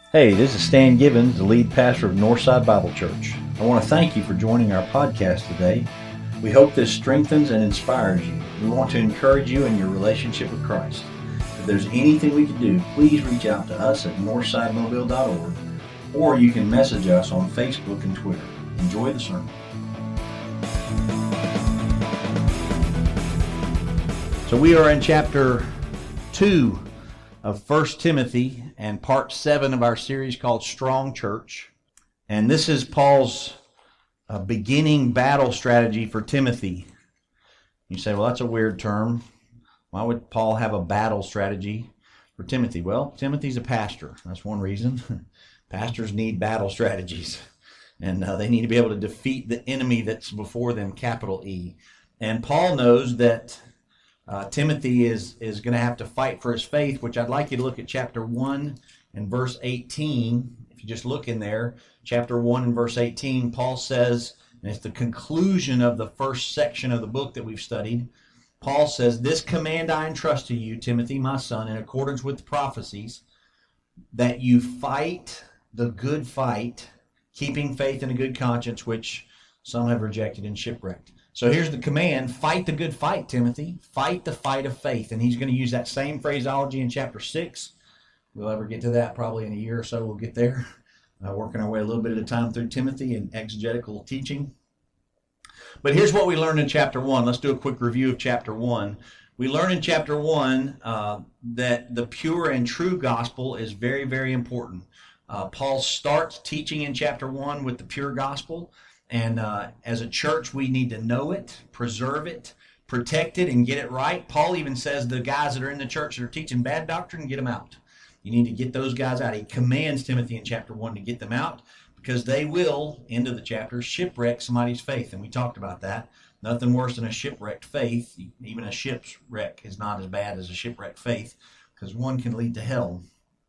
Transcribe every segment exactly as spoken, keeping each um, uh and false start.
Hey, this is Stan Gibbons, the lead pastor of Northside Bible Church. I want to thank you for joining our podcast today. We hope this strengthens and inspires you. We want to encourage you in your relationship with Christ. If there's anything we can do, please reach out to us at northside mobile dot org, or you can message us on Facebook and Twitter. Enjoy the sermon. So we are in chapter two of First Timothy and part seven of our series called Strong Church. And this is Paul's uh, beginning battle strategy for Timothy. You say, well, that's a weird term. Why would Paul have a battle strategy for Timothy? Well, Timothy's a pastor. That's one reason. Pastors need battle strategies. And uh, they need to be able to defeat the enemy that's before them, capital E. And Paul knows that Uh, Timothy is, is going to have to fight for his faith, which I'd like you to look at chapter one and verse eighteen. If you just look in there, chapter one and verse eighteen, Paul says, and it's the conclusion of the first section of the book that we've studied, Paul says, "This command I entrust to you, Timothy, my son, in accordance with the prophecies, that you fight the good fight, keeping faith and a good conscience, which some have rejected and shipwrecked." So here's the command: fight the good fight, Timothy. Fight the fight of faith. And he's going to use that same phraseology in chapter six. We'll ever get to that probably in a year or so. We'll get there. Uh, working our way a little bit at a time through Timothy and exegetical teaching. But here's what we learned in chapter one. Let's do a quick review of chapter one. We learn in chapter one uh, that the pure and true gospel is very, very important. Uh, Paul starts teaching in chapter one with the pure gospel. And uh, as a church, we need to know it, preserve it, protect it, and get it right. Paul even says the guys that are in the church that are teaching bad doctrine, get them out. You need to get those guys out. He commands Timothy in chapter one to get them out because they will, end of the chapter, shipwreck somebody's faith. And we talked about that. Nothing worse than a shipwrecked faith. Even a shipwreck is not as bad as a shipwrecked faith because one can lead to hell.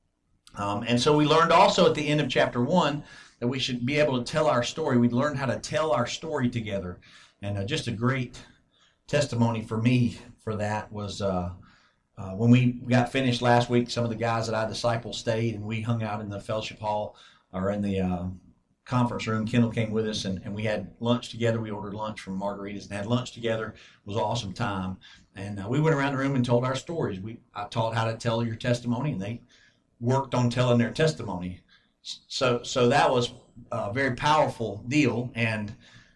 Um, and so we learned also at the end of chapter one that we should be able to tell our story. We learned how to tell our story together. And uh, just a great testimony for me for that was uh, uh, when we got finished last week, some of the guys that I disciple stayed, and we hung out in the fellowship hall or in the uh, conference room. Kendall came with us, and, and we had lunch together. We ordered lunch from Margarita's and had lunch together. It was an awesome time. And uh, we went around the room and told our stories. We I taught how to tell your testimony, and they worked on telling their testimony. So so that was a very powerful deal. And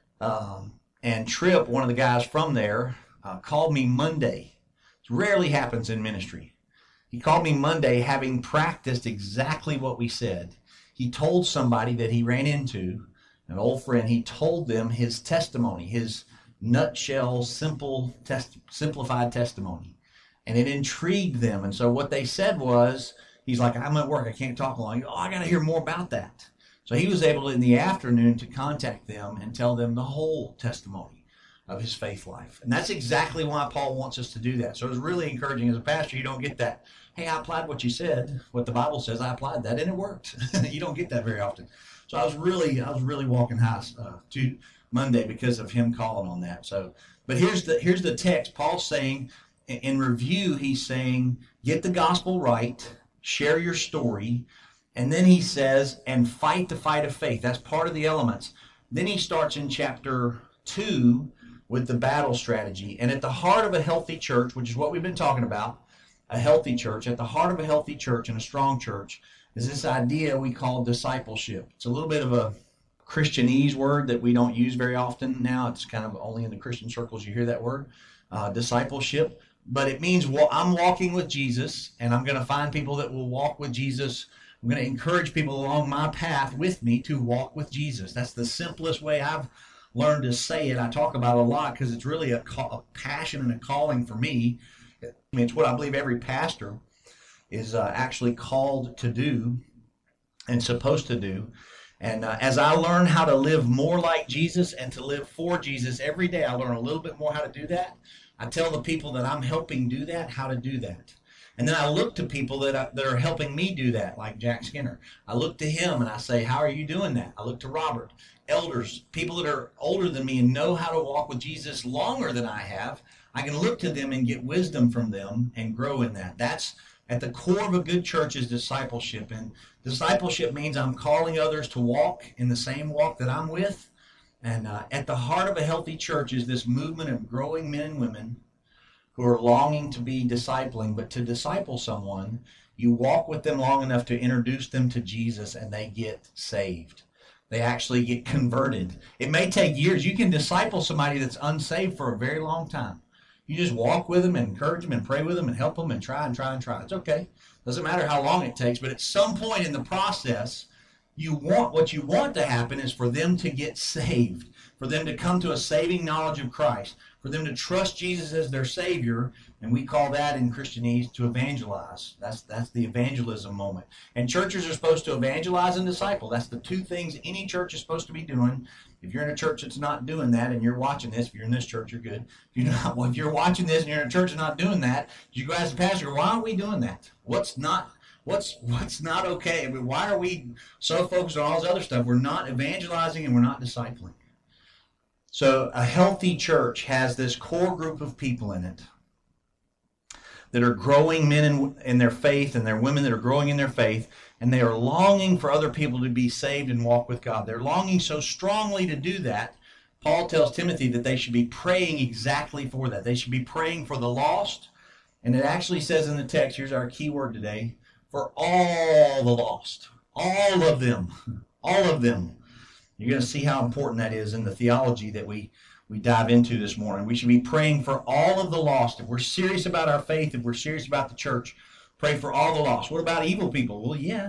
um, and Tripp, one of the guys from there, uh, called me Monday. It rarely happens in ministry. He called me Monday having practiced exactly what we said. He told somebody that he ran into, an old friend, he told them his testimony, his nutshell, simple, test, simplified testimony. And it intrigued them. And so what they said was, he's like, "I'm at work, I can't talk long." Oh, I got to hear more about that. So he was able in the afternoon to contact them and tell them the whole testimony of his faith life. And that's exactly why Paul wants us to do that. So it was really encouraging. As a pastor, you don't get that, "Hey, I applied what you said, what the Bible says, I applied that, and it worked." You don't get that very often. So I was really, I was really walking high uh, to Monday because of him calling on that. So, but here's the here's the text. Paul's saying, in review, he's saying, get the gospel right, share your story, and then he says, and fight the fight of faith. That's part of the elements. Then he starts in chapter two with the battle strategy. And at the heart of a healthy church, which is what we've been talking about, a healthy church, at the heart of a healthy church and a strong church is this idea we call discipleship. It's a little bit of a Christianese word that we don't use very often now. It's kind of only in the Christian circles you hear that word, uh, discipleship. But it means, well, I'm walking with Jesus, and I'm going to find people that will walk with Jesus. I'm going to encourage people along my path with me to walk with Jesus. That's the simplest way I've learned to say it. I talk about it a lot because it's really a, call, a passion and a calling for me. I mean, it's what I believe every pastor is uh, actually called to do and supposed to do. And uh, as I learn how to live more like Jesus and to live for Jesus every day, I learn a little bit more how to do that. I tell the people that I'm helping do that how to do that. And then I look to people that, I, that are helping me do that, like Jack Skinner. I look to him and I say, "How are you doing that?" I look to Robert, elders, people that are older than me and know how to walk with Jesus longer than I have. I can look to them and get wisdom from them and grow in that. That's At the core of a good church is discipleship. And discipleship means I'm calling others to walk in the same walk that I'm with. And uh, at the heart of a healthy church is this movement of growing men and women who are longing to be discipling. But to disciple someone, you walk with them long enough to introduce them to Jesus and they get saved. They actually get converted. It may take years. You can disciple somebody that's unsaved for a very long time. You just walk with them and encourage them and pray with them and help them and try and try and try. It's okay. Doesn't matter how long it takes, but at some point in the process, you want what you want to happen is for them to get saved, for them to come to a saving knowledge of Christ, for them to trust Jesus as their Savior, and we call that in Christianese to evangelize. That's that's the evangelism moment. And churches are supposed to evangelize and disciple. That's the two things any church is supposed to be doing. If you're in a church that's not doing that, and you're watching this, if you're in this church, you're good. If you're not, well, if you're watching this and you're in a church that's not doing that, you go ask the pastor, why aren't we doing that? What's not what's what's not okay? I mean, why are we so focused on all this other stuff? We're not evangelizing and we're not discipling. So a healthy church has this core group of people in it that are growing men in, in their faith, and they're women that are growing in their faith, and they are longing for other people to be saved and walk with God. They're longing so strongly to do that. Paul tells Timothy that they should be praying exactly for that. They should be praying for the lost. And it actually says in the text, here's our key word today, for all the lost. All of them. All of them. You're going to see how important that is in the theology that we, we dive into this morning. We should be praying for all of the lost. If we're serious about our faith, if we're serious about the church, pray for all the lost. What about evil people? Well, yeah.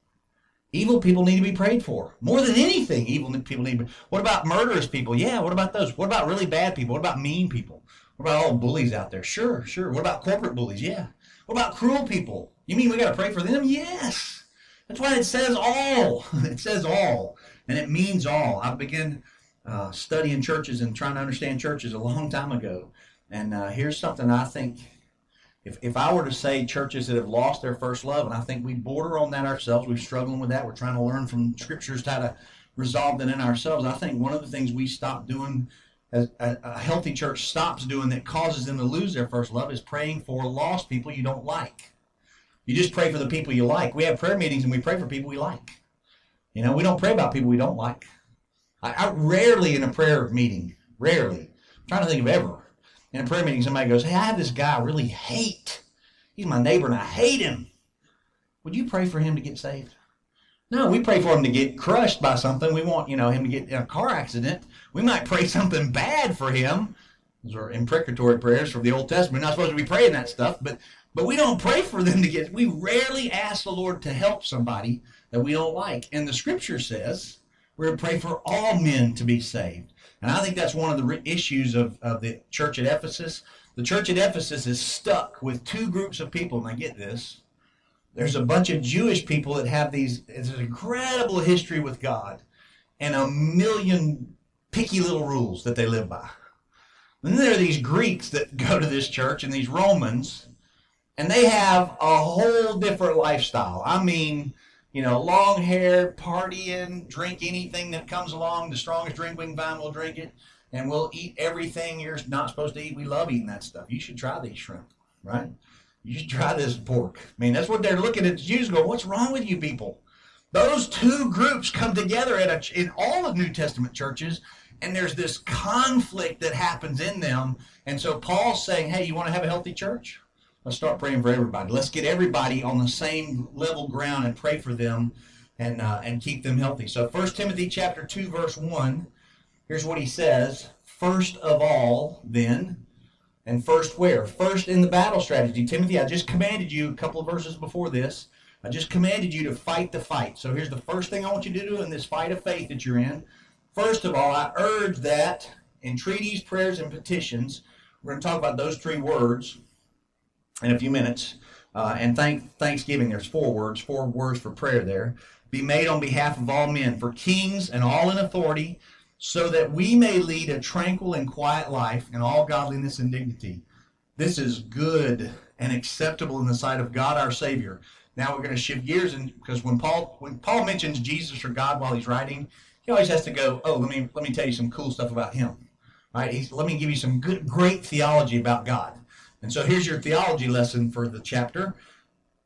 Evil people need to be prayed for. More than anything, evil people need to be. What about murderous people? Yeah, what about those? What about really bad people? What about mean people? What about all the bullies out there? Sure, sure. What about corporate bullies? Yeah. What about cruel people? You mean we got to pray for them? Yes. That's why it says all. It says all. And it means all. I began uh, studying churches and trying to understand churches a long time ago. And uh, here's something I think, if, if I were to say churches that have lost their first love, and I think we border on that ourselves, we're struggling with that, we're trying to learn from scriptures how to resolve that in ourselves. I think one of the things we stop doing, as a, a healthy church stops doing that causes them to lose their first love, is praying for lost people you don't like. You just pray for the people you like. We have prayer meetings and we pray for people we like. You know, we don't pray about people we don't like. I, I rarely in a prayer meeting, rarely, I'm trying to think of ever, in a prayer meeting somebody goes, hey, I have this guy I really hate. He's my neighbor and I hate him. Would you pray for him to get saved? No, we pray for him to get crushed by something. We want, you know, him to get in a car accident. We might pray something bad for him. Those are imprecatory prayers from the Old Testament. We're not supposed to be praying that stuff, but but we don't pray for them to get, we rarely ask the Lord to help somebody that we don't like. And the scripture says we're to pray for all men to be saved. And I think that's one of the issues of, of the church at Ephesus. The church at Ephesus is stuck with two groups of people, and I get this. There's a bunch of Jewish people that have these, it's an incredible history with God and a million picky little rules that they live by. And then there are these Greeks that go to this church and these Romans, and they have a whole different lifestyle. I mean, you know, long hair, partying, drink anything that comes along. The strongest drink we can find, we'll drink it. And we'll eat everything you're not supposed to eat. We love eating that stuff. You should try these shrimp, right? You should try this pork. I mean, that's what they're looking at the Jews going, what's wrong with you people? Those two groups come together at a, in all of New Testament churches, and there's this conflict that happens in them. And so Paul's saying, hey, you want to have a healthy church? Let's start praying for everybody. Let's get everybody on the same level ground and pray for them and uh, and keep them healthy. So First Timothy chapter two, verse one, here's what he says. First of all, then, and first where? First in the battle strategy. Timothy, I just commanded you a couple of verses before this. I just commanded you to fight the fight. So here's the first thing I want you to do in this fight of faith that you're in. First of all, I urge that entreaties, prayers, and petitions, we're going to talk about those three words in a few minutes. Uh, and thank, thanksgiving, there's four words, four words for prayer there. Be made on behalf of all men, for kings and all in authority, so that we may lead a tranquil and quiet life in all godliness and dignity. This is good and acceptable in the sight of God our Savior. Now we're going to shift gears, and because when Paul when Paul mentions Jesus or God while he's writing, he always has to go, oh, let me let me tell you some cool stuff about him. Right? He's, let me give you some good, great theology about God. And so here's your theology lesson for the chapter.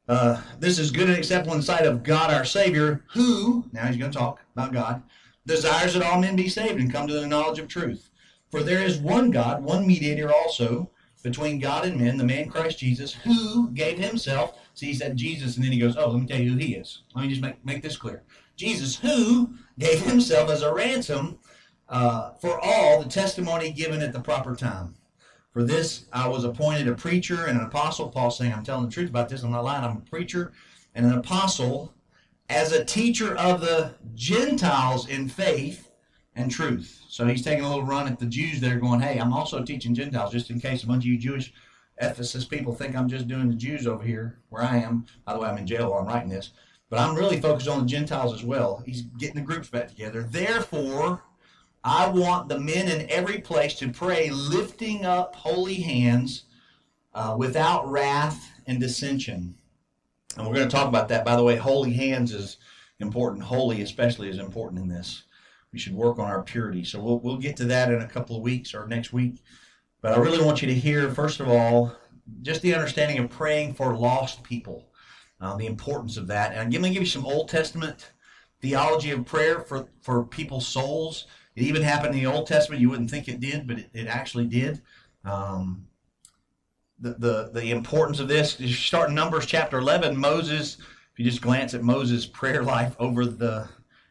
Uh, this is good and acceptable in the sight of God our Savior, who, now he's going to talk about God, desires that all men be saved and come to the knowledge of truth. For there is one God, one mediator also, between God and men, the man Christ Jesus, who gave himself. See, he said Jesus, and then he goes, oh, let me tell you who he is. Let me just make, make this clear. Jesus, who gave himself as a ransom uh, for all, the testimony given at the proper time. For this I was appointed a preacher and an apostle. Paul saying, I'm telling the truth about this, I'm not lying. I'm a preacher and an apostle as a teacher of the Gentiles in faith and truth. So he's taking a little run at the Jews there going, hey, I'm also teaching Gentiles, just in case a bunch of you Jewish Ephesus people think I'm just doing the Jews over here where I am. By the way, I'm in jail while I'm writing this. But I'm really focused on the Gentiles as well. He's getting the groups back together. Therefore, I want the men in every place to pray, lifting up holy hands uh, without wrath and dissension. And we're going to talk about that. By the way, holy hands is important. Holy especially is important in this. We should work on our purity. So we'll, we'll get to that in a couple of weeks or next week. But I really want you to hear, first of all, just the understanding of praying for lost people, uh, the importance of that. And I'm going to give you some Old Testament theology of prayer for, for people's souls. It even happened in the Old Testament. You wouldn't think it did, but it, it actually did. Um, the, the, the importance of this, you start in Numbers chapter eleven, Moses, if you just glance at Moses' prayer life over the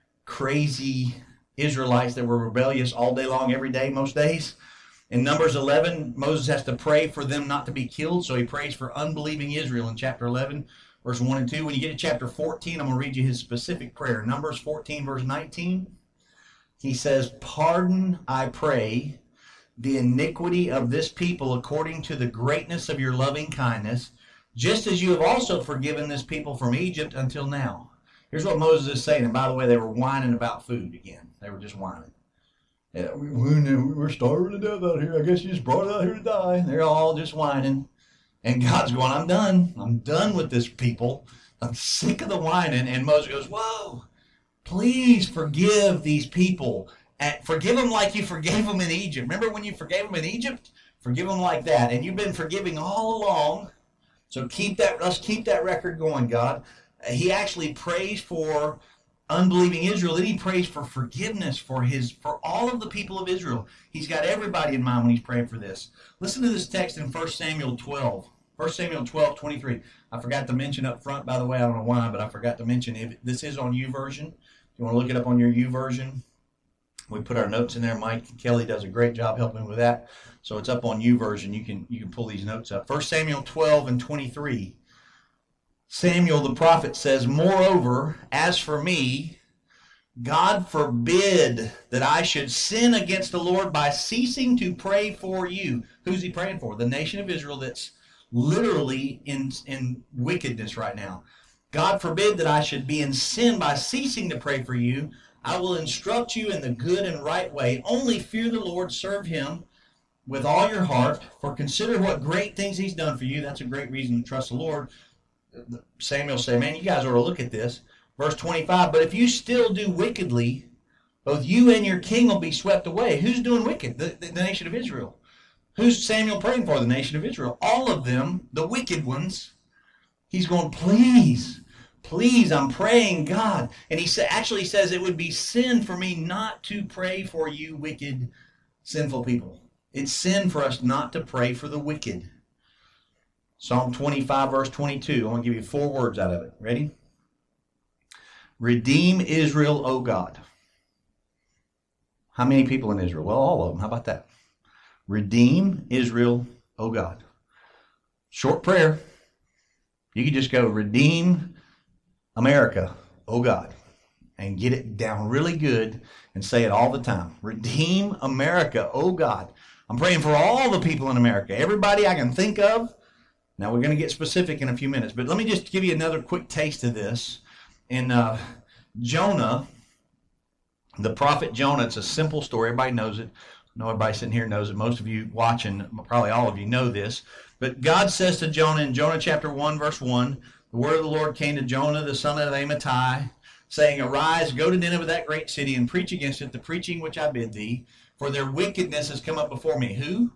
crazy Israelites that were rebellious all day long, every day, most days. In Numbers eleven, Moses has to pray for them not to be killed, so he prays for unbelieving Israel in chapter eleven, verse one and two. When you get to chapter fourteen, I'm going to read you his specific prayer. Numbers fourteen, verse nineteen. He says, pardon, I pray, the iniquity of this people according to the greatness of your loving kindness, just as you have also forgiven this people from Egypt until now. Here's what Moses is saying. And by the way, they were whining about food again. They were just whining. Yeah, we, we're starving to death out here. I guess you just brought it out here to die. They're all just whining. And God's going, I'm done. I'm done with this people. I'm sick of the whining. And Moses goes, whoa. Please forgive these people. And forgive them like you forgave them in Egypt. Remember when you forgave them in Egypt? Forgive them like that. And you've been forgiving all along. So keep that, let's keep that record going, God. He actually prays for unbelieving Israel. Then he prays for forgiveness for his for all of the people of Israel. He's got everybody in mind when he's praying for this. Listen to this text in First Samuel twelve. First Samuel twelve, twenty-three. I forgot to mention up front, by the way, I don't know why, but I forgot to mention, if this is on YouVersion. If you want to look it up on your YouVersion, we put our notes in there. Mike Kelly does a great job helping with that. So it's up on YouVersion. You can you can pull these notes up. First Samuel twelve and twenty-three. Samuel the prophet says, moreover, as for me, God forbid that I should sin against the Lord by ceasing to pray for you. Who's he praying for? The nation of Israel that's literally in, in wickedness right now. God forbid that I should be in sin by ceasing to pray for you. I will instruct you in the good and right way. Only fear the Lord, serve him with all your heart, for consider what great things he's done for you. That's a great reason to trust the Lord. Samuel said, man, you guys ought to look at this. Verse twenty-five, but if you still do wickedly, both you and your king will be swept away. Who's doing wicked? The, the, the nation of Israel. Who's Samuel praying for? The nation of Israel. All of them, the wicked ones. He's going, please, please, I'm praying, God. And he sa- actually says it would be sin for me not to pray for you wicked, sinful people. It's sin for us not to pray for the wicked. Psalm twenty-five, verse twenty-two. I want to give you four words out of it. Ready? Redeem Israel, O God. How many people in Israel? Well, all of them. How about that? Redeem Israel, O God. Short prayer. You could just go, redeem America, O God. And get it down really good and say it all the time. Redeem America, O God. I'm praying for all the people in America. Everybody I can think of. Now, we're going to get specific in a few minutes, but let me just give you another quick taste of this. In uh, Jonah, the prophet Jonah, it's a simple story. Everybody knows it. I know everybody sitting here knows it. Most of you watching, probably all of you know this. But God says to Jonah in Jonah chapter one, verse one, the word of the Lord came to Jonah, the son of Amittai, saying, arise, go to Nineveh, that great city, and preach against it the preaching which I bid thee, for their wickedness has come up before me. Who?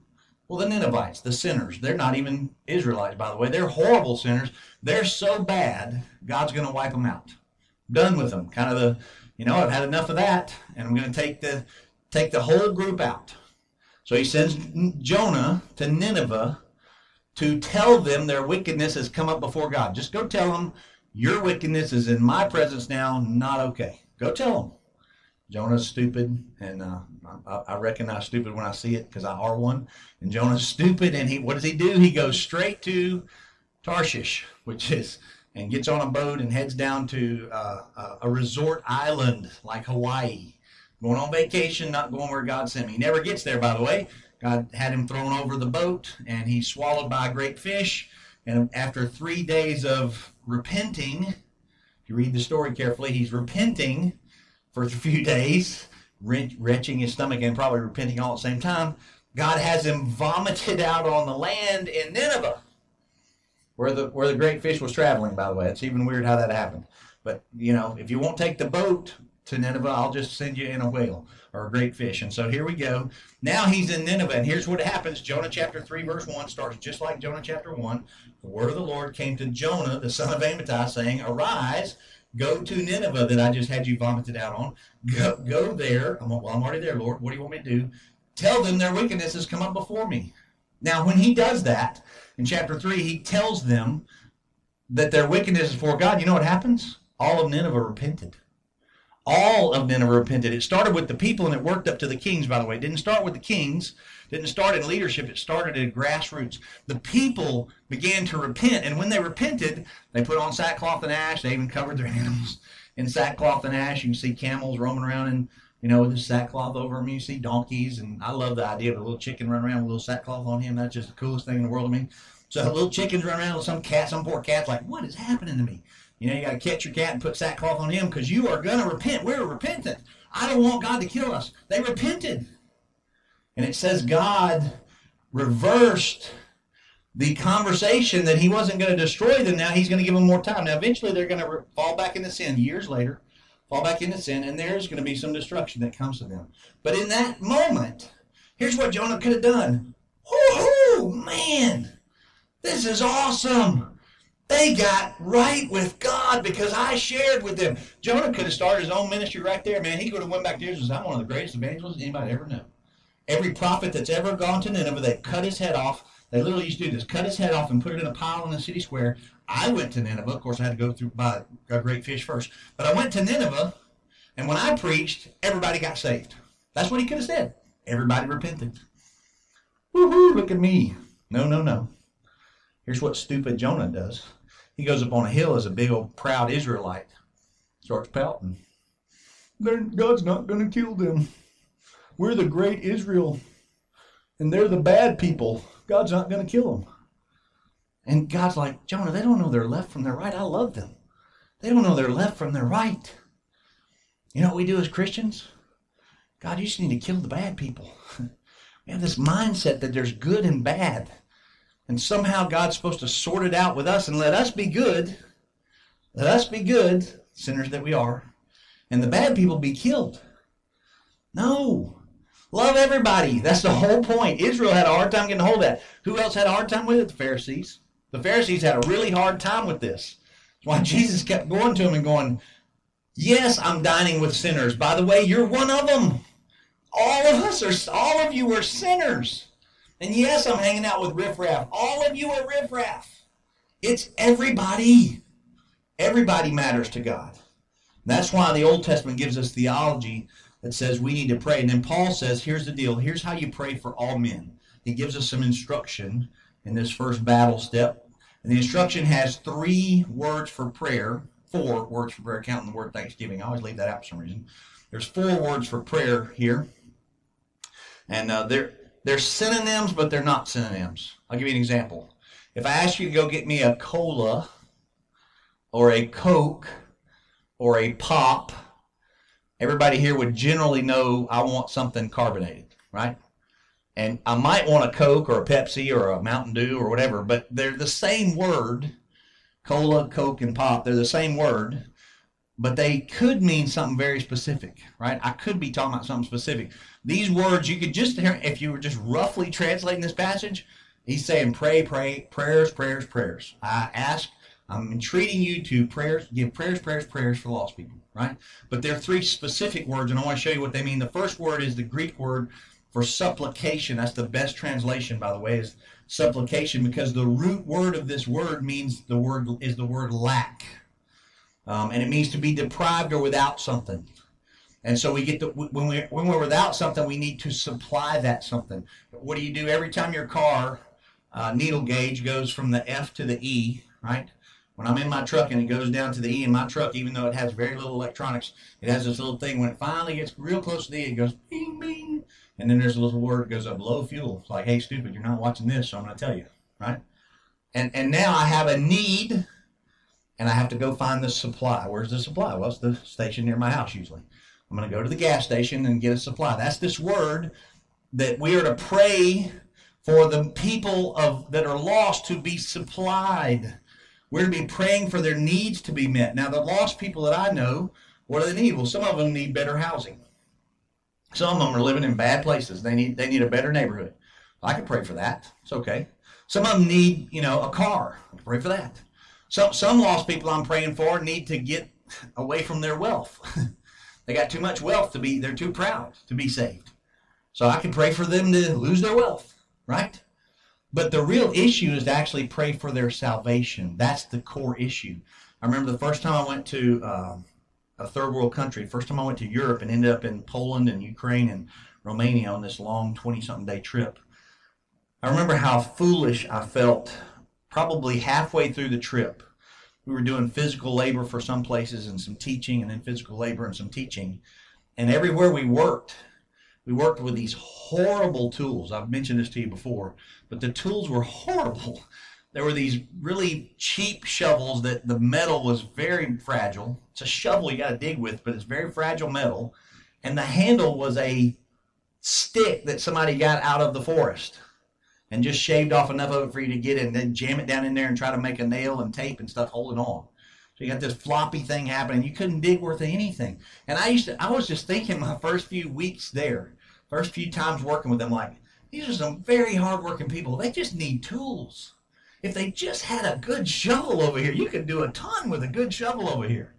Well, the Ninevites, the sinners, they're not even Israelites, by the way. They're horrible sinners. They're so bad, God's going to wipe them out. Done with them. Kind of the, you know, I've had enough of that, and I'm going to take the take the whole group out. So he sends Jonah to Nineveh to tell them their wickedness has come up before God. Just go tell them, your wickedness is in my presence now, not okay. Go tell them. Jonah's stupid, and uh, I, I recognize stupid when I see it because I are one. And Jonah's stupid, and he what does he do? He goes straight to Tarshish, which is, and gets on a boat and heads down to uh, a resort island like Hawaii. Going on vacation, not going where God sent me. He never gets there, by the way. God had him thrown over the boat, and he's swallowed by a great fish. And after three days of repenting, if you read the story carefully, he's repenting for a few days, retching his stomach and probably repenting all at the same time. God has him vomited out on the land in Nineveh, where the where the great fish was traveling, by the way. It's even weird how that happened. But, you know, if you won't take the boat to Nineveh, I'll just send you in a whale or a great fish. And so here we go. Now he's in Nineveh, and here's what happens. Jonah chapter three, verse one starts just like Jonah chapter one. The word of the Lord came to Jonah, the son of Amittai, saying, arise, go to Nineveh that I just had you vomited out on. Go, go there. I'm, well, I'm already there, Lord. What do you want me to do? Tell them their wickedness has come up before me. Now, when he does that, in chapter three, he tells them that their wickedness is before God. You know what happens? All of Nineveh repented. All of Nineveh repented. It started with the people, and it worked up to the kings, by the way. It didn't start with the kings. It didn't start in leadership. It started at grassroots. The people began to repent, and when they repented, they put on sackcloth and ash. They even covered their animals in sackcloth and ash. You can see camels roaming around in, you know, with the sackcloth over them. You see donkeys, and I love the idea of a little chicken running around with a little sackcloth on him. That's just the coolest thing in the world to me. So little chickens run around with some cat, some poor cat's like, what is happening to me? You know, you got to catch your cat and put sackcloth on him because you are going to repent. We're repentant. I don't want God to kill us. They repented. And it says God reversed the conversation that he wasn't going to destroy them. Now he's going to give them more time. Now eventually they're going to fall back into sin years later, fall back into sin, and there's going to be some destruction that comes to them. But in that moment, here's what Jonah could have done. Woo-hoo, man, this is awesome. They got right with God because I shared with them. Jonah could have started his own ministry right there, man. He could have went back there and said, I'm one of the greatest evangelists anybody ever knew. Every prophet that's ever gone to Nineveh, they cut his head off. They literally used to do this, cut his head off and put it in a pile in the city square. I went to Nineveh. Of course, I had to go through by a great fish first. But I went to Nineveh, and when I preached, everybody got saved. That's what he could have said. Everybody repented. Woohoo, look at me. No, no, no. Here's what stupid Jonah does. He goes up on a hill as a big old proud Israelite. Starts pouting. God's not going to kill them. We're the great Israel. And they're the bad people. God's not going to kill them. And God's like, Jonah, they don't know their left from their right. I love them. They don't know their left from their right. You know what we do as Christians? God, you just need to kill the bad people. We have this mindset that there's good and bad. And somehow God's supposed to sort it out with us and let us be good. Let us be good, sinners that we are. And the bad people be killed. No. Love everybody. That's the whole point. Israel had a hard time getting a hold of that. Who else had a hard time with it? The Pharisees. The Pharisees had a really hard time with this. That's why Jesus kept going to them and going, yes, I'm dining with sinners. By the way, you're one of them. All of us are, all of you are sinners. And yes, I'm hanging out with riffraff. All of you are riffraff. It's everybody. Everybody matters to God. That's why the Old Testament gives us theology that says we need to pray. And then Paul says, here's the deal. Here's how you pray for all men. He gives us some instruction in this first battle step. And the instruction has three words for prayer. Four words for prayer, counting the word thanksgiving. I always leave that out for some reason. There's four words for prayer here. And uh, they're... They're synonyms, but they're not synonyms. I'll give you an example. If I ask you to go get me a cola or a Coke or a pop, everybody here would generally know I want something carbonated, right? And I might want a Coke or a Pepsi or a Mountain Dew or whatever, but they're the same word. Cola, Coke, and pop, they're the same word. but they could mean something very specific, right? I could be talking about something specific. These words, you could just hear, if you were just roughly translating this passage, he's saying pray, pray, prayers, prayers, prayers. I ask, I'm entreating you to prayers, give prayers, prayers, prayers for lost people, right? But there are three specific words, and I want to show you what they mean. The first word is the Greek word for supplication. That's the best translation, by the way, is supplication, because the root word of this word means the word is the word lack. Um, and it means to be deprived or without something. And so we get to, when, we, when we're without something, we need to supply that something. What do you do every time your car uh, needle gauge goes from the F to the E, right? When I'm in my truck and it goes down to the E in my truck, even though it has very little electronics, it has this little thing. When it finally gets real close to the E, it goes bing, bing. And then there's a little word that goes up, low fuel. It's like, hey, stupid, you're not watching this, so I'm going to tell you, right? And, and now I have a need, and I have to go find the supply. Where's the supply? Well, it's the station near my house usually. I'm going to go to the gas station and get a supply. That's this word that we are to pray for the people of that are lost to be supplied. We're to be praying for their needs to be met. Now, the lost people that I know, what do they need? Well, some of them need better housing. Some of them are living in bad places. They need they need a better neighborhood. I can pray for that. It's okay. Some of them need, you know, a car. I can pray for that. Some some lost people I'm praying for need to get away from their wealth. They got too much wealth to be, they're too proud to be saved. So I can pray for them to lose their wealth, right? But the real issue is to actually pray for their salvation. That's the core issue. I remember the first time I went to uh, a third world country, first time I went to Europe and ended up in Poland and Ukraine and Romania on this long twenty-something day trip. I remember how foolish I felt probably halfway through the trip. We were doing physical labor for some places and some teaching, and then physical labor and some teaching. And everywhere we worked, we worked with these horrible tools. I've mentioned this to you before, but the tools were horrible. There were these really cheap shovels that the metal was very fragile. It's a shovel you got to dig with, but it's very fragile metal. And the handle was a stick that somebody got out of the forest and just shaved off enough of it for you to get it and then jam it down in there and try to make a nail and tape and stuff holding on. So you got this floppy thing happening. You couldn't dig worth anything. And I used to, I was just thinking my first few weeks there, first few times working with them, like, these are some very hardworking people. They just need tools. If they just had a good shovel over here, you could do a ton with a good shovel over here.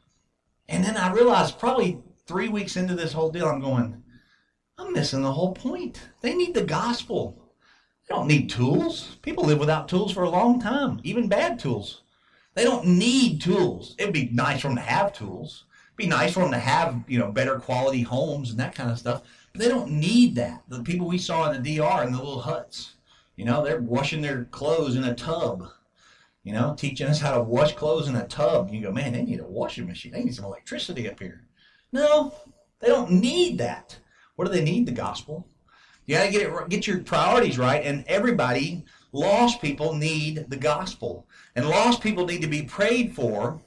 And then I realized probably three weeks into this whole deal, I'm going, I'm missing the whole point. They need the gospel. They don't need tools. People live without tools for a long time, even bad tools. They don't need tools. It'd be nice for them to have tools. It'd be nice for them to have, you know, better quality homes and that kind of stuff. But they don't need that. The people we saw in the D R in the little huts, you know, they're washing their clothes in a tub, you know, teaching us how to wash clothes in a tub. You go, man, they need a washing machine. They need some electricity up here. No, they don't need that. What do they need? The gospel. You got to get it, get your priorities right, and everybody, lost people, need the gospel. And lost people need to be prayed for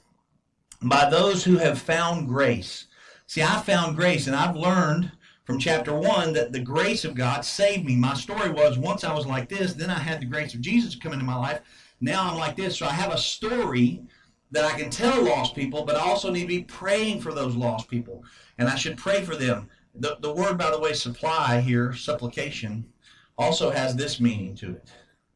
by those who have found grace. See, I found grace, and I've learned from chapter one that the grace of God saved me. My story was, once I was like this, then I had the grace of Jesus come into my life. Now I'm like this. So I have a story that I can tell lost people, but I also need to be praying for those lost people. And I should pray for them. The, the word, by the way, supply here, supplication, also has this meaning to it.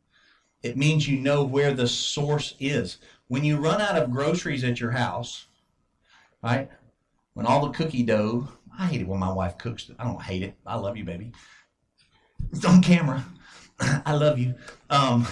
It means you know where the source is. When you run out of groceries at your house, right, when all the cookie dough, I hate it when my wife cooks. I don't hate it. I love you, baby. It's on camera. I love you. Um,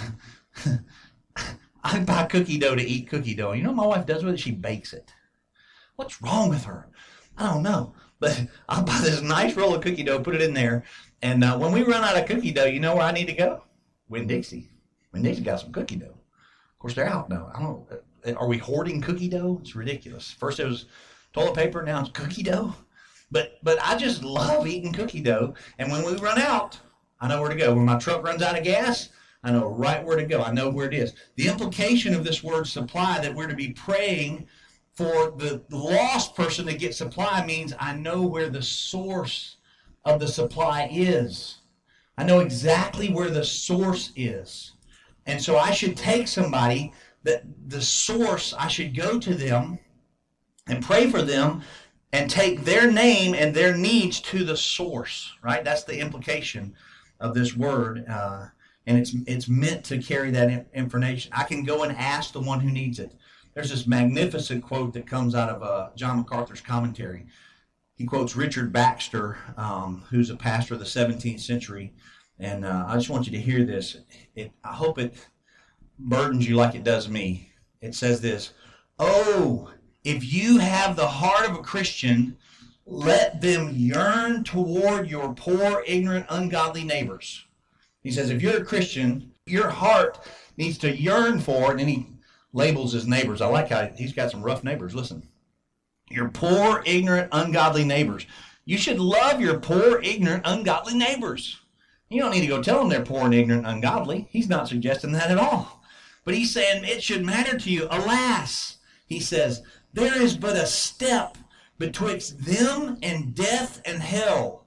I buy cookie dough to eat cookie dough. You know what my wife does with it? She bakes it. What's wrong with her? I don't know. But I'll buy this nice roll of cookie dough, put it in there, and uh, when we run out of cookie dough, you know where I need to go? Winn-Dixie. Winn-Dixie got some cookie dough. Of course, they're out now. I don't know. Are we hoarding cookie dough? It's ridiculous. First it was toilet paper, now it's cookie dough. But but I just love eating cookie dough, and when we run out, I know where to go. When my truck runs out of gas, I know right where to go. I know where it is. The implication of this word supply, that we're to be praying for the lost person to get supply, means I know where the source of the supply is. I know exactly where the source is. And so I should take somebody that the source, I should go to them and pray for them and take their name and their needs to the source, right? That's the implication of this word. Uh, and it's it's meant to carry that information. I can go and ask the one who needs it. There's this magnificent quote that comes out of uh, John MacArthur's commentary. He quotes Richard Baxter, um, who's a pastor of the seventeenth century. And uh, I just want you to hear this. It, I hope it burdens you like it does me. It says this: "Oh, if you have the heart of a Christian, let them yearn toward your poor, ignorant, ungodly neighbors." He says, if you're a Christian, your heart needs to yearn for, and then he labels his neighbors. I like how he's got some rough neighbors. Listen, your poor, ignorant, ungodly neighbors. You should love your poor, ignorant, ungodly neighbors. You don't need to go tell them they're poor and ignorant and ungodly. He's not suggesting that at all. But he's saying it should matter to you. Alas, he says, there is but a step betwixt them and death and hell.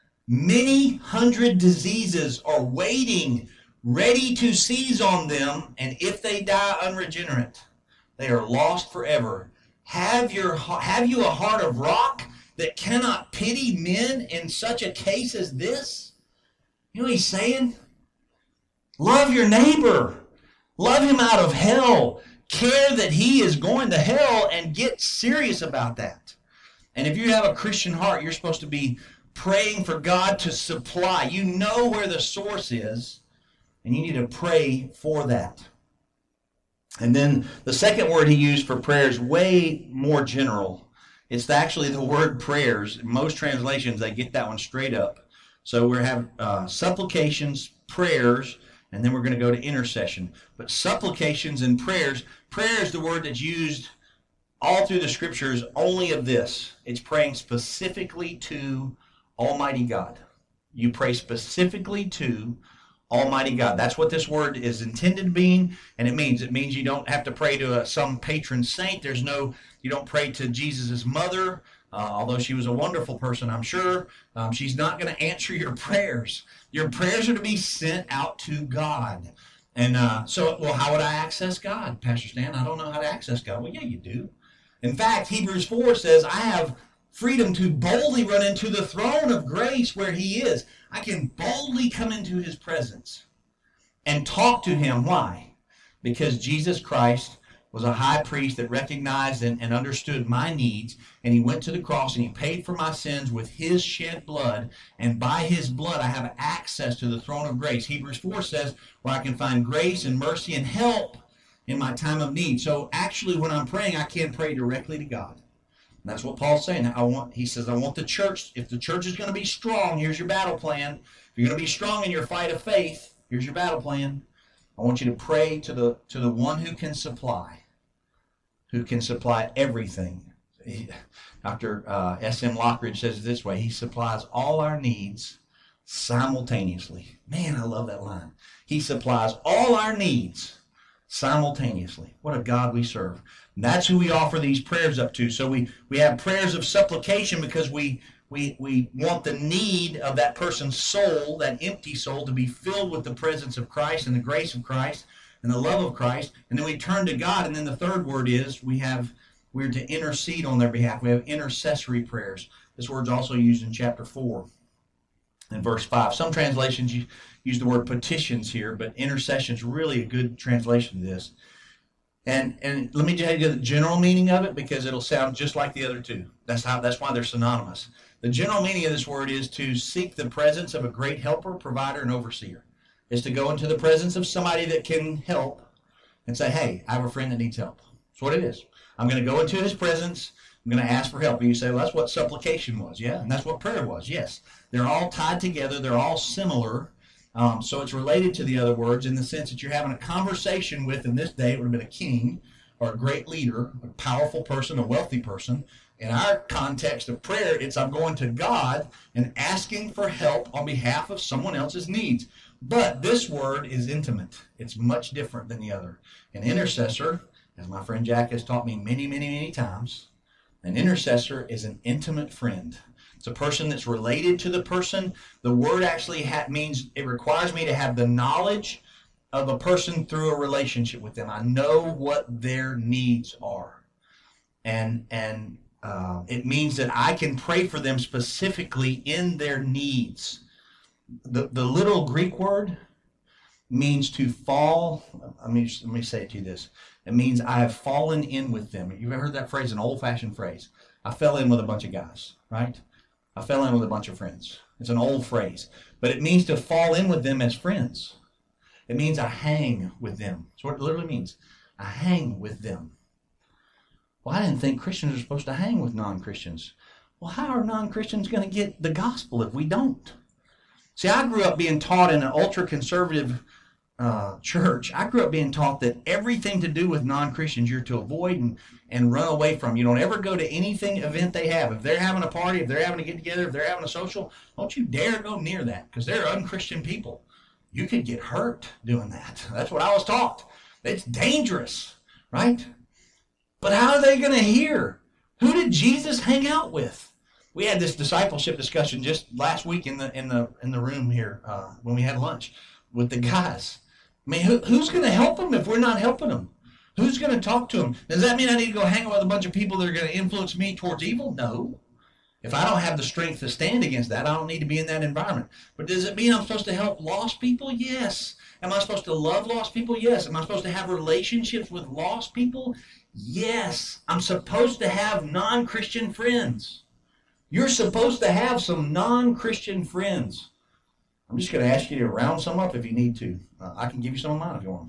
Many hundred diseases are waiting, ready to seize on them, and if they die unregenerate, they are lost forever. Have your have you a heart of rock that cannot pity men in such a case as this? You know what he's saying? Love your neighbor. Love him out of hell. Care that he is going to hell, and get serious about that. And if you have a Christian heart, you're supposed to be praying for God to supply. You know where the source is, and you need to pray for that. And then the second word he used for prayer is way more general. It's actually the word prayers. In most translations, they get that one straight up. So we have uh, supplications, prayers, and then we're going to go to intercession. But supplications and prayers, prayer is the word that's used all through the scriptures only of this. It's praying specifically to Almighty God. You pray specifically to Almighty God. That's what this word is intended to mean, and it means. It means you don't have to pray to a, some patron saint. There's no, you don't pray to Jesus' mother, uh, although she was a wonderful person, I'm sure. Um, she's not going to answer your prayers. Your prayers are to be sent out to God. And uh, so, well, how would I access God, Pastor Stan? I don't know how to access God. Well, yeah, you do. In fact, Hebrews four says, I have freedom to boldly run into the throne of grace where he is. I can boldly come into his presence and talk to him. Why? Because Jesus Christ was a high priest that recognized and, and understood my needs, and he went to the cross and he paid for my sins with his shed blood, and by his blood I have access to the throne of grace. Hebrews four says, where I can find grace and mercy and help in my time of need. So actually when I'm praying, I can't pray directly to God. And that's what Paul's saying. I want, he says, I want the church, if the church is going to be strong, here's your battle plan. If you're going to be strong in your fight of faith, here's your battle plan. I want you to pray to the to the one who can supply, who can supply everything. He, Doctor Uh, S M Lockridge says it this way, he supplies all our needs simultaneously. Man, I love that line. He supplies all our needs simultaneously. What a God we serve. And that's who we offer these prayers up to. So we, we have prayers of supplication because we, we, we want the need of that person's soul, that empty soul, to be filled with the presence of Christ and the grace of Christ and the love of Christ. And then we turn to God. And then the third word is we have we're to intercede on their behalf. We have intercessory prayers. This word's also used in chapter four and verse five. Some translations use the word petitions here, but intercession is really a good translation of this. And and let me tell you the general meaning of it, because it'll sound just like the other two. That's how. That's why they're synonymous. The general meaning of this word is to seek the presence of a great helper, provider, and overseer. Is to go into the presence of somebody that can help and say, hey, I have a friend that needs help. That's what it is. I'm going to go into his presence. I'm going to ask for help. And you say, well, that's what supplication was. Yeah, and that's what prayer was. Yes. They're all tied together. They're all similar. Um, so it's related to the other words in the sense that you're having a conversation with, in this day, it would have been a king or a great leader, a powerful person, a wealthy person. In our context of prayer, it's I'm going to God and asking for help on behalf of someone else's needs. But this word is intimate. It's much different than the other. An intercessor, as my friend Jack has taught me many, many, many times, an intercessor is an intimate friend. It's a person that's related to the person. The word actually ha- means it requires me to have the knowledge of a person through a relationship with them. I know what their needs are. And, and uh, it means that I can pray for them specifically in their needs. The, the little Greek word means to fall. Let me, let me say it to you this. It means I have fallen in with them. You've ever heard that phrase, an old-fashioned phrase? I fell in with a bunch of guys, right? I fell in with a bunch of friends. It's an old phrase. But it means to fall in with them as friends. It means I hang with them. That's what it literally means. I hang with them. Well, I didn't think Christians are supposed to hang with non-Christians. Well, how are non-Christians going to get the gospel if we don't? See, I grew up being taught in an ultra-conservative uh, church. I grew up being taught that everything to do with non-Christians you're to avoid and, and run away from. You don't ever go to anything event they have. If they're having a party, if they're having a get-together, if they're having a social, don't you dare go near that because they're unchristian people. You could get hurt doing that. That's what I was taught. It's dangerous, right? But how are they going to hear? Who did Jesus hang out with? We had this discipleship discussion just last week in the in the in the room here uh, when we had lunch with the guys. I mean, who, who's going to help them if we're not helping them? Who's going to talk to them? Does that mean I need to go hang out with a bunch of people that are going to influence me towards evil? No. If I don't have the strength to stand against that, I don't need to be in that environment. But does it mean I'm supposed to help lost people? Yes. Am I supposed to love lost people? Yes. Am I supposed to have relationships with lost people? Yes. I'm supposed to have non-Christian friends. You're supposed to have some non-Christian friends. I'm just going to ask you to round some up if you need to. Uh, I can give you some of mine if you want.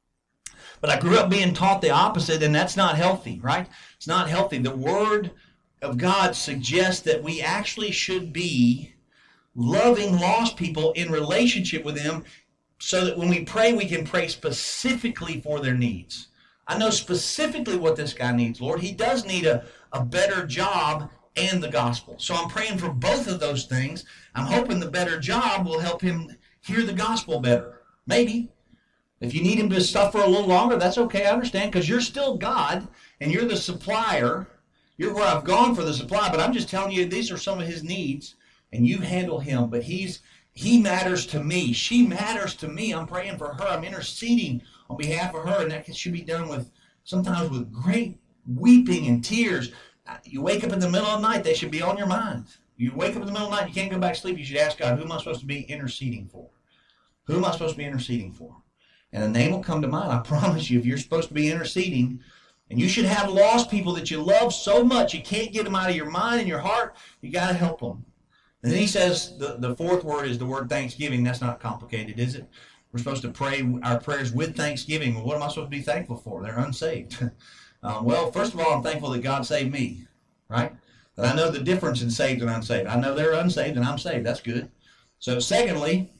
But I grew up being taught the opposite, and that's not healthy, right? It's not healthy. The Word of God suggests that we actually should be loving lost people in relationship with them so that when we pray, we can pray specifically for their needs. I know specifically what this guy needs, Lord. He does need a, a better job and the gospel. So I'm praying for both of those things. I'm hoping the better job will help him hear the gospel better. Maybe. If you need him to suffer a little longer, that's okay. I understand because you're still God and you're the supplier. You're where I've gone for the supply, but I'm just telling you these are some of his needs and you handle him. But he's he matters to me. She matters to me. I'm praying for her. I'm interceding on behalf of her, and that should be done with sometimes with great weeping and tears. You wake up in the middle of the night, they should be on your mind. You wake up in the middle of the night, you can't go back to sleep, you should ask God, who am I supposed to be interceding for? Who am I supposed to be interceding for? And a name will come to mind. I promise you, if you're supposed to be interceding, and you should have lost people that you love so much, you can't get them out of your mind and your heart, you got to help them. And then he says, the, the fourth word is the word thanksgiving. That's not complicated, is it? We're supposed to pray our prayers with thanksgiving. Well, what am I supposed to be thankful for? They're unsaved. Uh, well, first of all, I'm thankful that God saved me, right? That I know the difference in saved and unsaved. I know they're unsaved and I'm saved. That's good. So secondly,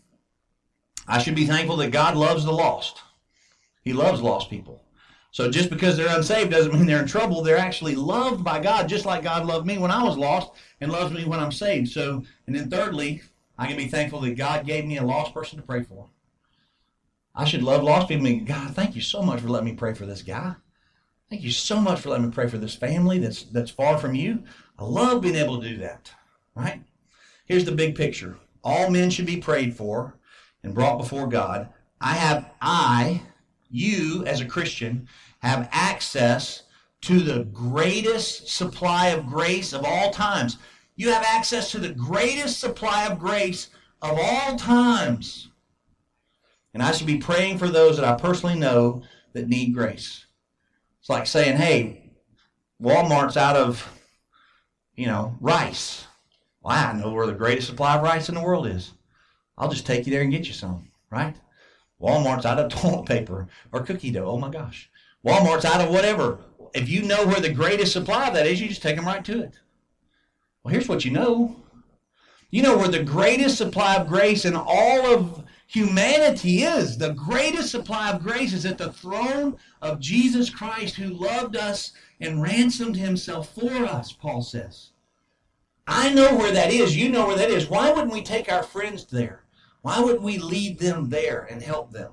I should be thankful that God loves the lost. He loves lost people. So just because they're unsaved doesn't mean they're in trouble. They're actually loved by God, just like God loved me when I was lost and loves me when I'm saved. So, and then thirdly, I can be thankful that God gave me a lost person to pray for. I should love lost people. I mean, God, thank you so much for letting me pray for this guy. Thank you so much for letting me pray for this family that's that's far from you. I love being able to do that, right? Here's the big picture. All men should be prayed for and brought before God. I have, I, you as a Christian, have access to the greatest supply of grace of all times. You have access to the greatest supply of grace of all times. And I should be praying for those that I personally know that need grace. It's like saying, hey, Walmart's out of, you know, rice. Well, I know where the greatest supply of rice in the world is. I'll just take you there and get you some, right? Walmart's out of toilet paper or cookie dough. Oh, my gosh. Walmart's out of whatever. If you know where the greatest supply of that is, you just take them right to it. Well, here's what you know. You know where the greatest supply of grace in all of humanity is. The greatest supply of grace is at the throne of Jesus Christ, who loved us and ransomed himself for us, Paul says. I know where that is. You know where that is. Why wouldn't we take our friends there? Why wouldn't we lead them there and help them?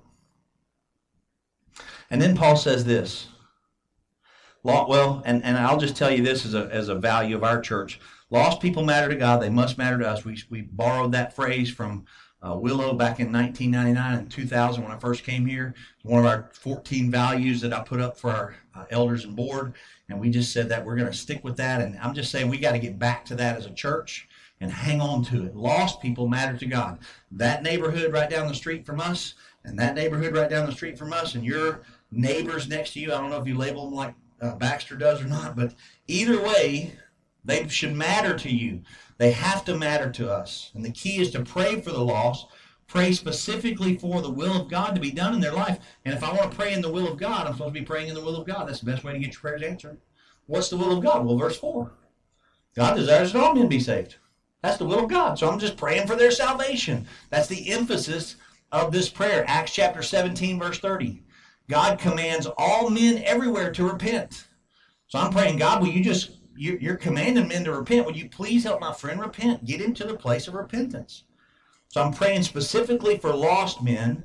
And then Paul says this. Well, and, and I'll just tell you this as a, as a value of our church. Lost people matter to God. They must matter to us. We, we borrowed that phrase from uh, Willow back in nineteen ninety-nine and two thousand when I first came here. One of our fourteen values that I put up for our uh, elders and board. And we just said that we're going to stick with that. And I'm just saying we got to get back to that as a church and hang on to it. Lost people matter to God. That neighborhood right down the street from us and that neighborhood right down the street from us and your neighbors next to you, I don't know if you label them like uh, Baxter does or not, but either way, they should matter to you. They have to matter to us. And the key is to pray for the lost, pray specifically for the will of God to be done in their life. And if I want to pray in the will of God, I'm supposed to be praying in the will of God. That's the best way to get your prayers answered. What's the will of God? Well, verse four. God desires that all men be saved. That's the will of God. So I'm just praying for their salvation. That's the emphasis of this prayer. Acts chapter seventeen, verse thirty. God commands all men everywhere to repent. So I'm praying, God, will you just, you're commanding men to repent. Would you please help my friend repent? Get him to the place of repentance. So I'm praying specifically for lost men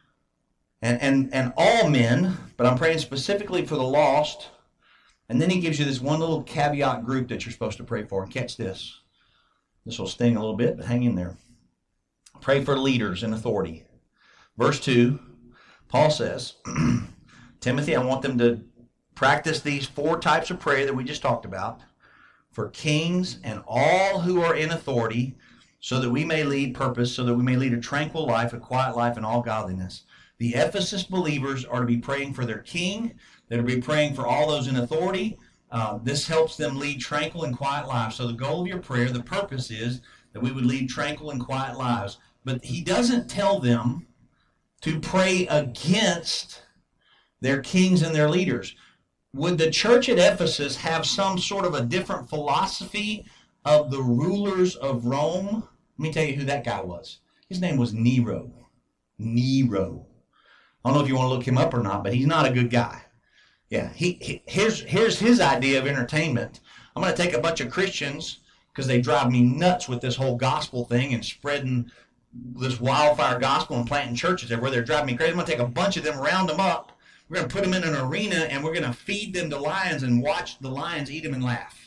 and, and, and all men, but I'm praying specifically for the lost. And then he gives you this one little caveat group that you're supposed to pray for. And catch this. This will sting a little bit, but hang in there. Pray for leaders in authority. Verse two, Paul says, Timothy, I want them to practice these four types of prayer that we just talked about for kings and all who are in authority, so that we may lead purpose, so that we may lead a tranquil life, a quiet life in all godliness. The Ephesus believers are to be praying for their king. They're to be praying for all those in authority. Uh, this helps them lead tranquil and quiet lives. So the goal of your prayer, the purpose is that we would lead tranquil and quiet lives. But he doesn't tell them to pray against their kings and their leaders. Would the church at Ephesus have some sort of a different philosophy of the rulers of Rome? Let me tell you who that guy was. His name was Nero. Nero. I don't know if you want to look him up or not, but he's not a good guy. Yeah, he, he here's here's his idea of entertainment. I'm going to take a bunch of Christians, because they drive me nuts with this whole gospel thing and spreading this wildfire gospel and planting churches everywhere. They're driving me crazy. I'm going to take a bunch of them, round them up. We're going to put them in an arena, and we're going to feed them to lions and watch the lions eat them and laugh.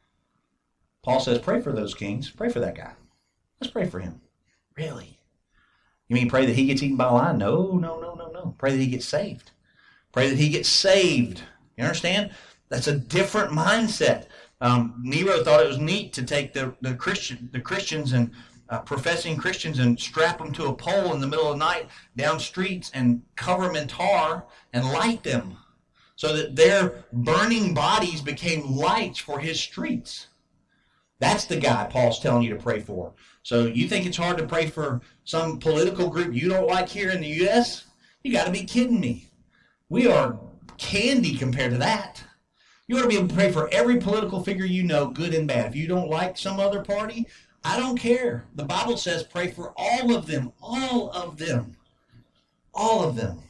Paul says, pray for those kings. Pray for that guy. Let's pray for him. Really? You mean pray that he gets eaten by a lion? No, no, no, no, no. Pray that he gets saved. Pray that he gets saved. You understand? That's a different mindset. Um, Nero thought it was neat to take the, the, Christian, the Christians and uh, professing Christians and strap them to a pole in the middle of the night down streets and cover them in tar and light them so that their burning bodies became lights for his streets. That's the guy Paul's telling you to pray for. So you think it's hard to pray for some political group you don't like here in the U S? You got to be kidding me. We are candy compared to that. You ought to be able to pray for every political figure you know, good and bad. If you don't like some other party, I don't care. The Bible says pray for all of them, all of them, all of them.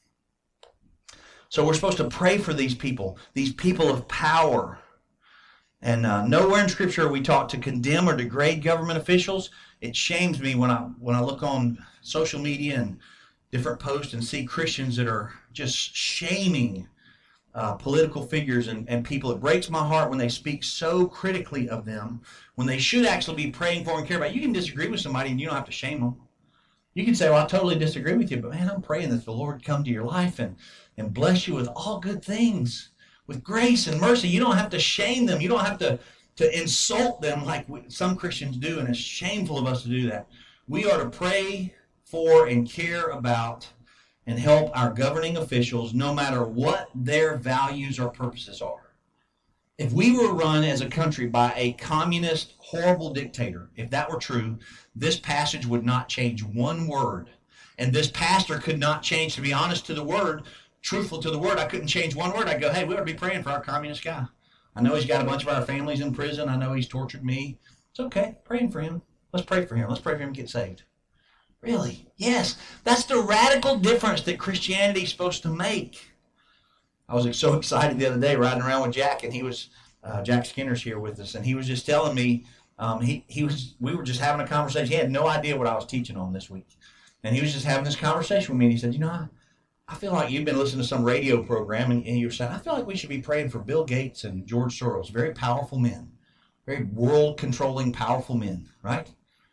So we're supposed to pray for these people, these people of power. And uh, nowhere in Scripture are we taught to condemn or degrade government officials. It shames me when I when I look on social media and different posts and see Christians that are just shaming uh, political figures and, and people. It breaks my heart when they speak so critically of them, when they should actually be praying for and care about. You can disagree with somebody and you don't have to shame them. You can say, well, I totally disagree with you, but man, I'm praying that the Lord come to your life and, and bless you with all good things, with grace and mercy. You don't have to shame them. You don't have to, to insult them like we, some Christians do, and it's shameful of us to do that. We are to pray for and care about and help our governing officials no matter what their values or purposes are. If we were run as a country by a communist, horrible dictator, if that were true, this passage would not change one word. And this pastor could not change, to be honest, to the word, truthful to the word. I couldn't change one word. I'd go, hey, we ought to be praying for our communist guy. I know he's got a bunch of our families in prison. I know he's tortured me. It's okay. Praying for him. Let's pray for him. Let's pray for him to get saved. Really? Yes. That's the radical difference that Christianity is supposed to make. I was so excited the other day riding around with Jack, and he was, uh, Jack Skinner's here with us, and he was just telling me, um, he, he was, we were just having a conversation. He had no idea what I was teaching on this week. And he was just having this conversation with me, and he said, you know, I, I feel like you've been listening to some radio program, and, and you were saying, I feel like we should be praying for Bill Gates and George Soros, very powerful men, very world-controlling, powerful men, right?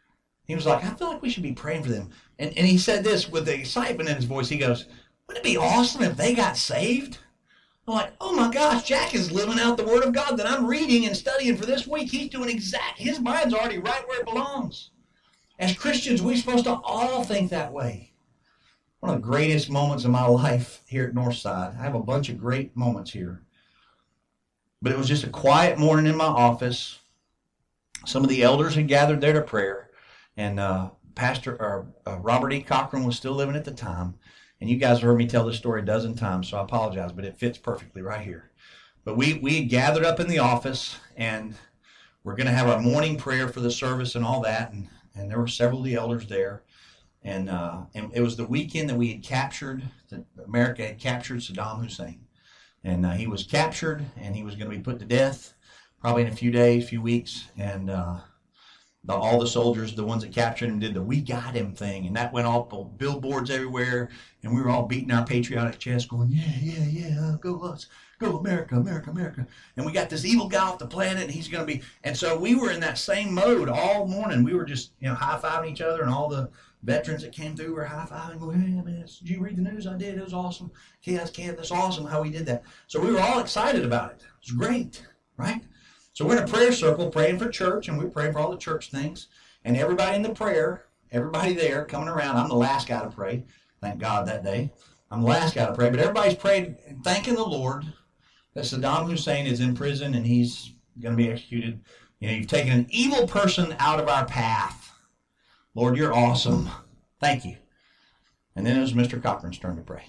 He was like, I feel like we should be praying for them. And, and he said this with the excitement in his voice. He goes, wouldn't it be awesome if they got saved? I'm like, oh my gosh, Jack is living out the Word of God that I'm reading and studying for this week. He's doing exact, his mind's already right where it belongs. As Christians, we're supposed to all think that way. One of the greatest moments of my life here at Northside. I have a bunch of great moments here. But it was just a quiet morning in my office. Some of the elders had gathered there to prayer. And uh, Pastor or, uh, Robert E. Cochran was still living at the time. And you guys have heard me tell this story a dozen times, so I apologize, but it fits perfectly right here. But we, we gathered up in the office, and we're going to have our morning prayer for the service and all that. And, and there were several of the elders there. And, uh, and it was the weekend that we had captured, that America had captured Saddam Hussein. And uh, he was captured, and he was going to be put to death probably in a few days, few weeks. And uh, the, all the soldiers, the ones that captured him, did the "We Got Him" thing. And that went off on billboards everywhere. And we were all beating our patriotic chest going, yeah, yeah, yeah, go us, go America, America, America. And we got this evil guy off the planet, and he's going to be. And so we were in that same mode all morning. We were just, you know, high-fiving each other, and all the veterans that came through were high-fiving, going, hey, man, did you read the news? I did. It was awesome. Yes, Cam, that's awesome how we did that. So we were all excited about it. It was great, right? So we're in a prayer circle praying for church, and we're praying for all the church things. And everybody in the prayer, everybody there coming around. I'm the last guy to pray. Thank God that day. I'm the last guy to pray. But everybody's praying, thanking the Lord that Saddam Hussein is in prison and he's going to be executed. You know, you've taken an evil person out of our path. Lord, you're awesome. Thank you. And then it was Mister Cochran's turn to pray.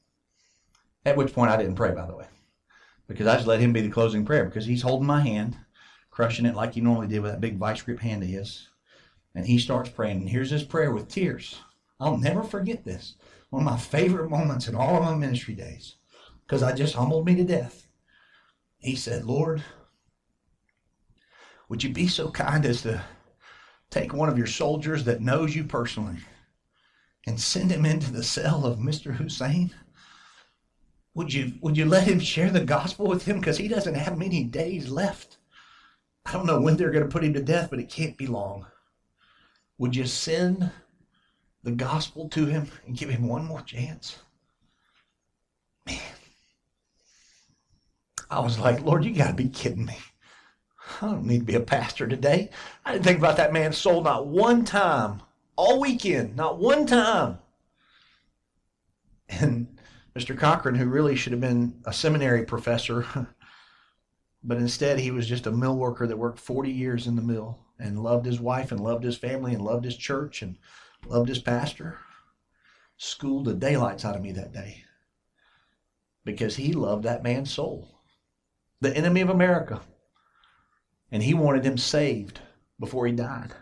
At which point I didn't pray, by the way, because I just let him be the closing prayer, because he's holding my hand, crushing it like he normally did with that big vice grip hand of his. And he starts praying. And here's his prayer with tears. I'll never forget this. One of my favorite moments in all of my ministry days, because I just humbled me to death. He said, Lord, would you be so kind as to take one of your soldiers that knows you personally and send him into the cell of Mister Hussein? Would you, would you let him share the gospel with him? Because he doesn't have many days left. I don't know when they're going to put him to death, but it can't be long. Would you send the gospel to him and give him one more chance? Man, I was like, Lord, you got to be kidding me. I don't need to be a pastor today. I didn't think about that man's soul not one time all weekend, not one time. And Mister Cochran, who really should have been a seminary professor, but instead he was just a mill worker that worked forty years in the mill and loved his wife and loved his family and loved his church and loved his pastor, schooled the daylights out of me that day because he loved that man's soul, the enemy of America. And he wanted him saved before he died.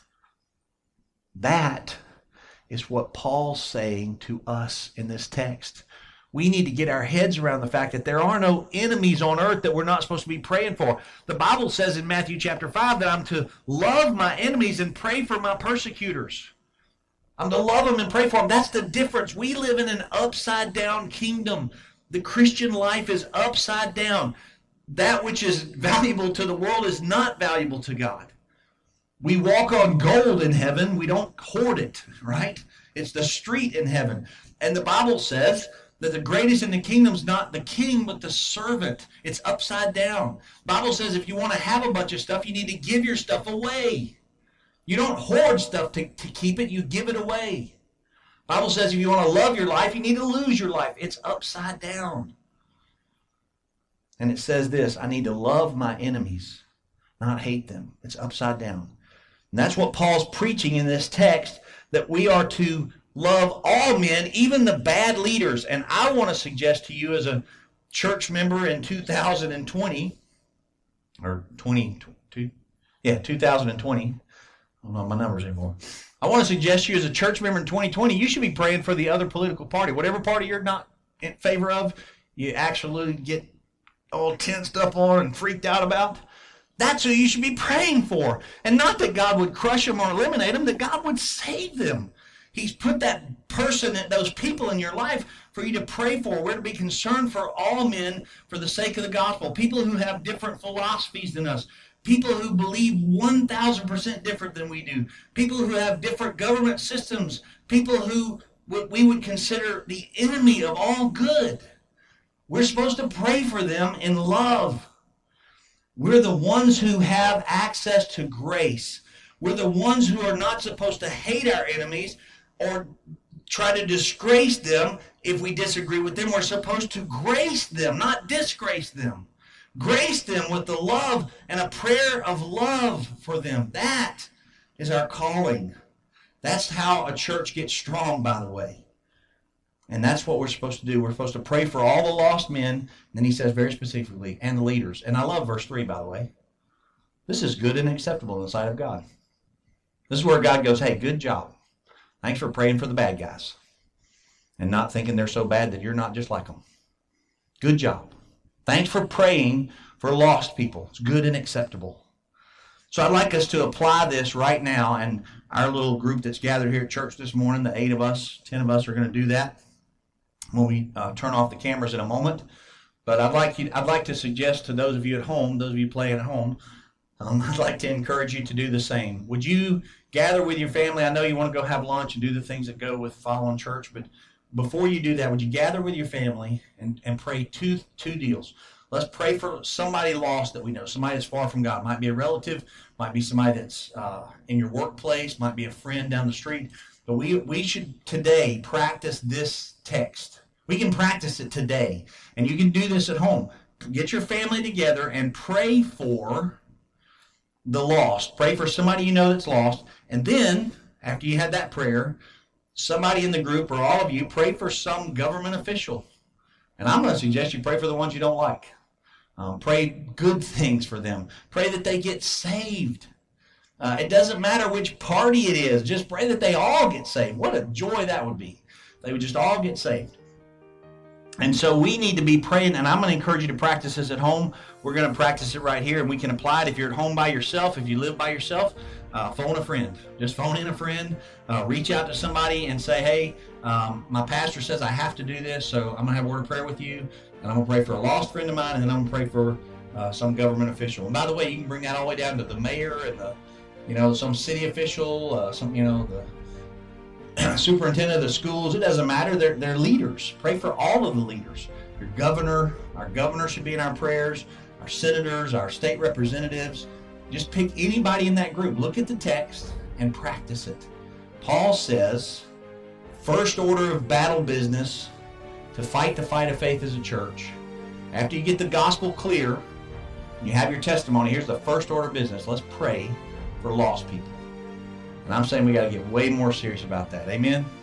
That is what Paul's saying to us in this text. We need to get our heads around the fact that there are no enemies on earth that we're not supposed to be praying for. The Bible says in Matthew chapter five that I'm to love my enemies and pray for my persecutors. I'm to love them and pray for them. That's the difference. We live in an upside down kingdom. The Christian life is upside down. That which is valuable to the world is not valuable to God. We walk on gold in heaven. We don't hoard it, right? It's the street in heaven. And the Bible says that the greatest in the kingdom is not the king, but the servant. It's upside down. The Bible says if you want to have a bunch of stuff, you need to give your stuff away. You don't hoard stuff to, to keep it. You give it away. The Bible says if you want to love your life, you need to lose your life. It's upside down. And it says this, I need to love my enemies, not hate them. It's upside down. And that's what Paul's preaching in this text, that we are to love all men, even the bad leaders. And I want to suggest to you as a church member in two thousand twenty, or twenty-two, yeah, two thousand twenty. I don't know my numbers anymore. I want to suggest to you as a church member in twenty twenty, you should be praying for the other political party. Whatever party you're not in favor of, you actually get all tensed up on and freaked out about. That's who you should be praying for. And not that God would crush them or eliminate them, that God would save them. He's put that person, those people in your life for you to pray for. We're to be concerned for all men for the sake of the gospel. People who have different philosophies than us, people who believe one thousand percent different than we do, people who have different government systems, people who what we would consider the enemy of all good. We're supposed to pray for them in love. We're the ones who have access to grace. We're the ones who are not supposed to hate our enemies or try to disgrace them if we disagree with them. We're supposed to grace them, not disgrace them. Grace them with the love and a prayer of love for them. That is our calling. That's how a church gets strong, by the way. And that's what we're supposed to do. We're supposed to pray for all the lost men. And then he says very specifically, and the leaders. And I love verse three, by the way. This is good and acceptable in the sight of God. This is where God goes, hey, good job. Thanks for praying for the bad guys. And not thinking they're so bad that you're not just like them. Good job. Thanks for praying for lost people. It's good and acceptable. So I'd like us to apply this right now. And our little group that's gathered here at church this morning, the eight of us, ten of us are going to do that when we uh, turn off the cameras in a moment. But I'd like you, I'd like to suggest to those of you at home, those of you playing at home, um, I'd like to encourage you to do the same. Would you gather with your family? I know you want to go have lunch and do the things that go with following church, but before you do that, would you gather with your family and, and pray two two deals? Let's pray for somebody lost that we know, somebody that's far from God. Might be a relative, might be somebody that's uh, in your workplace, might be a friend down the street. But we we should today practice this text. We can practice it today. And you can do this at home. Get your family together and pray for the lost. Pray for somebody you know that's lost. And then, after you had that prayer, somebody in the group or all of you pray for some government official. And I'm going to suggest you pray for the ones you don't like. Um, pray good things for them. Pray that they get saved. Uh, it doesn't matter which party it is. Just pray that they all get saved. What a joy that would be. They would just all get saved. And so we need to be praying, and I'm going to encourage you to practice this at home. We're going to practice it right here, and we can apply it if you're at home by yourself. If you live by yourself, uh, phone a friend. Just phone in a friend. Uh, reach out to somebody and say, hey, um, my pastor says I have to do this, so I'm going to have a word of prayer with you, and I'm going to pray for a lost friend of mine, and then I'm going to pray for uh, some government official. And by the way, you can bring that all the way down to the mayor and the, you know, some city official, uh, some, you know, the superintendent of the schools. It doesn't matter. They're, they're leaders. Pray for all of the leaders. Your governor, our governor should be in our prayers, our senators, our state representatives. Just pick anybody in that group. Look at the text and practice it. Paul says, first order of battle business to fight the fight of faith as a church. After you get the gospel clear, you have your testimony, here's the first order of business. Let's pray for lost people. And I'm saying we got to get way more serious about that. Amen?